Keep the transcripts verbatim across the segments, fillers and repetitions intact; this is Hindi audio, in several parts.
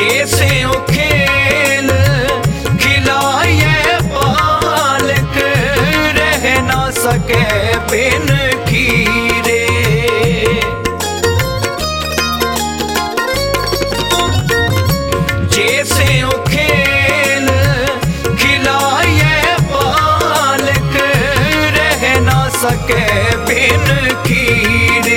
जैसे ओ खेल खिलाए बालक, रह ना सके बिन खीरे। जैसे ओ खेल खिलाए बालक, रह ना सके बिन खीरे,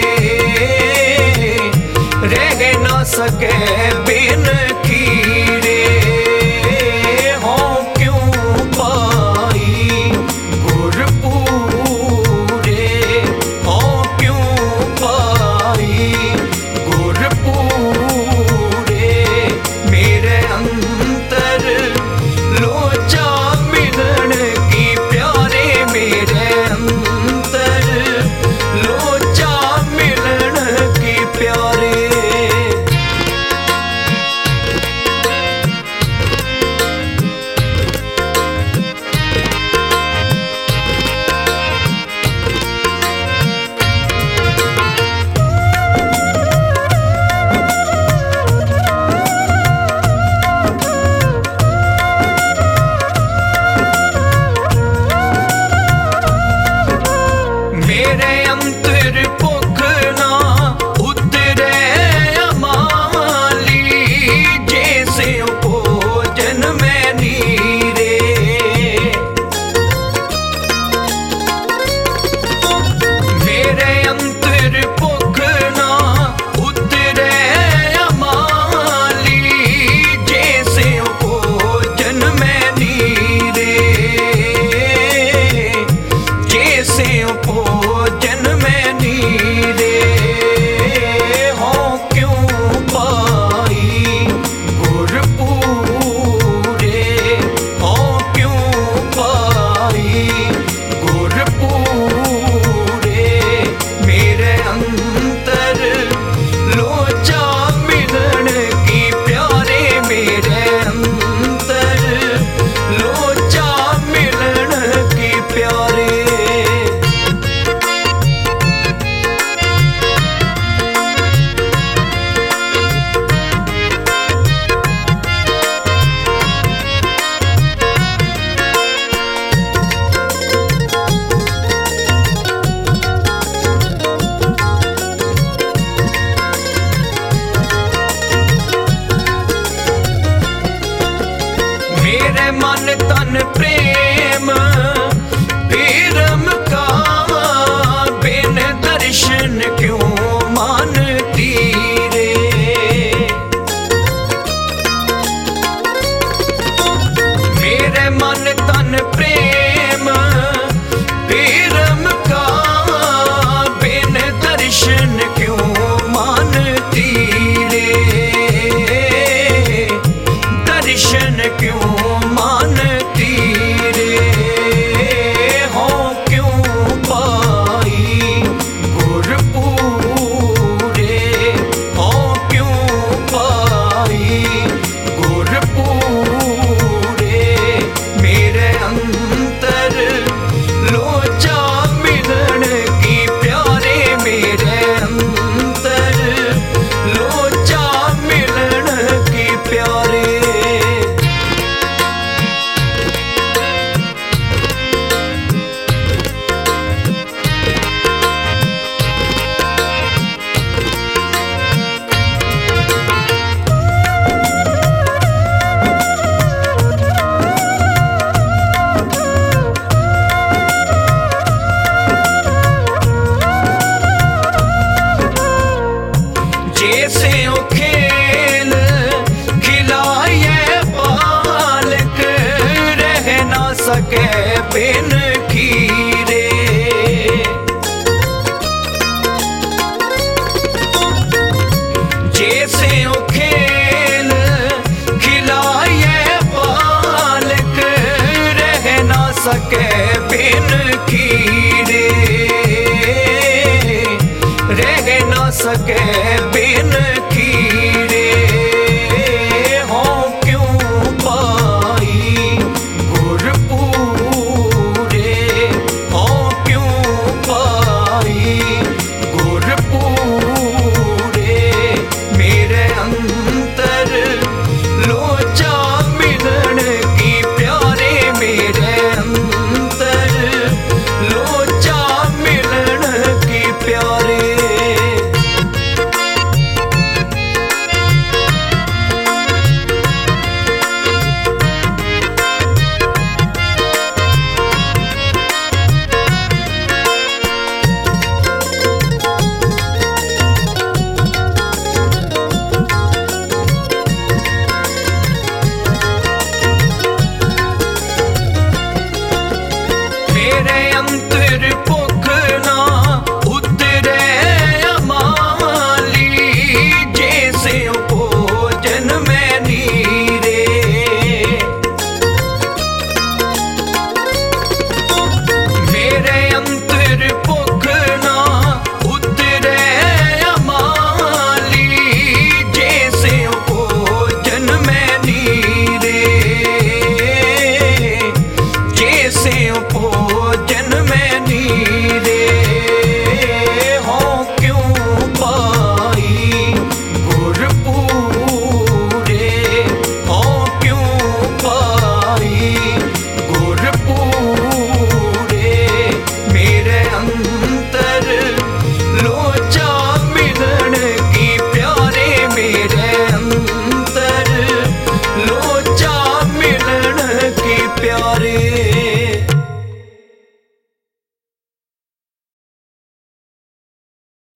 रह ना सके बिन खीरे। हो क्यों पाई गुर पूरे, हो क्यों पाई गुर पूरे। मेरे अंतर लोचा मिलन की प्यारे, मेरे अंतर लोचा मिलन की प्यारे। मेरे अंतर भुख ना उतरे अमाली, जैसे भोजन में नीरे। मेरे अंतर भुख ना उतरे अमाली, जैसे भोजन में नीरे, जैसे भोजन में नीरे। हो क्यों पाई गुर पूरे, हो क्यों पाई गुर पूरे। मेरे अंतर लोचा मिलन की प्यारे, मेरे अंतर लोचा मिलन की प्यारे। मेरे मन तन प्रेम